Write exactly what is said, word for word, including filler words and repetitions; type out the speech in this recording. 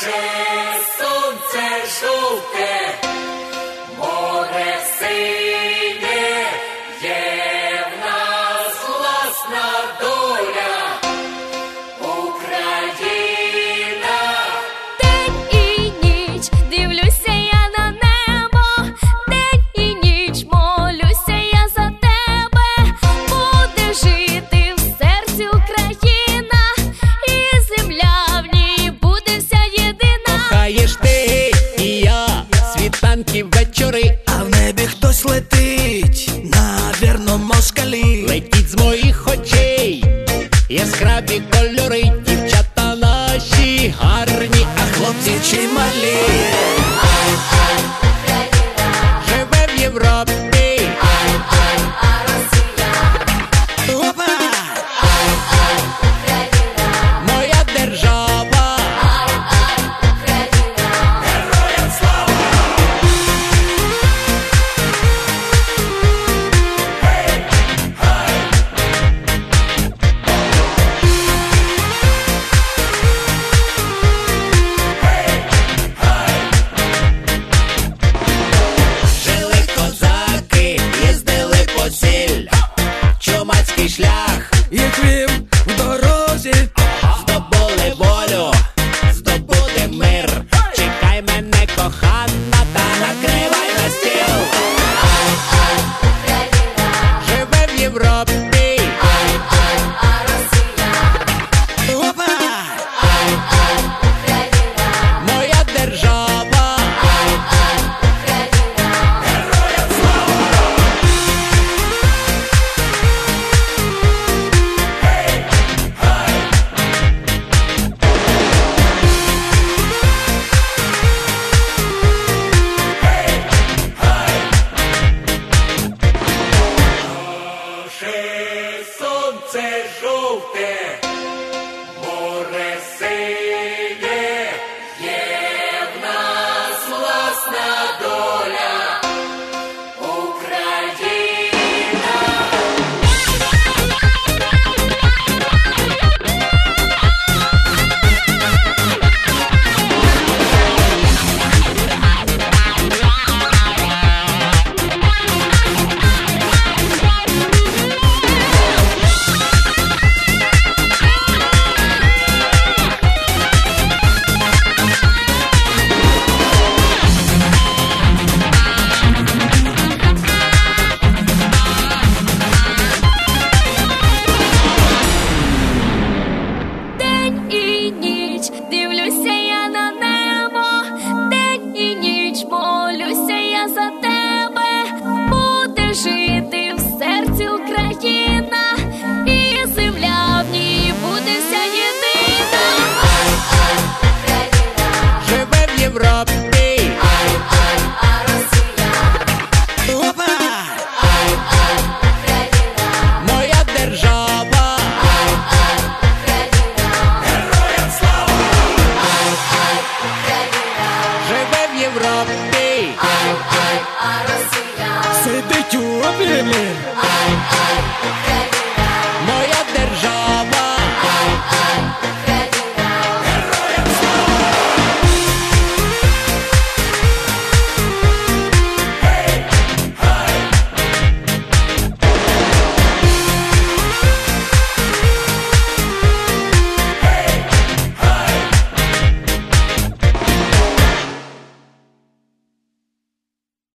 Наше сонце жовте, море синє, є в нас власна доля, Україна. День і ніч дивлюся я на небо, день і ніч молюся я за тебе. Буде жити в серці Україна, і земля в ній буде вся єдина. Кохаєш ти і я, світанки вечори, а в небі хтось летить, навірно, москалі. летіть з моїх очей яскраві кольори, дівчата наші гарні, а хлопці чималі. Живе в Європі, Опа! моя держава. Героям слава! Гей, гай! Гей, гай! Жили козаки, їздили по сіль, чумацький шлях, Їх вів в дорозі, здобули волю, здобуде мир. Чекай мене, кохана, та накривай на стіл. Живе в Європі, опа! моя держава. Героям слава! Гей, гай! Гей, гай! Наше сонце жовте, море синє, є в нас власна доля, Україна. День і ніч дивлюся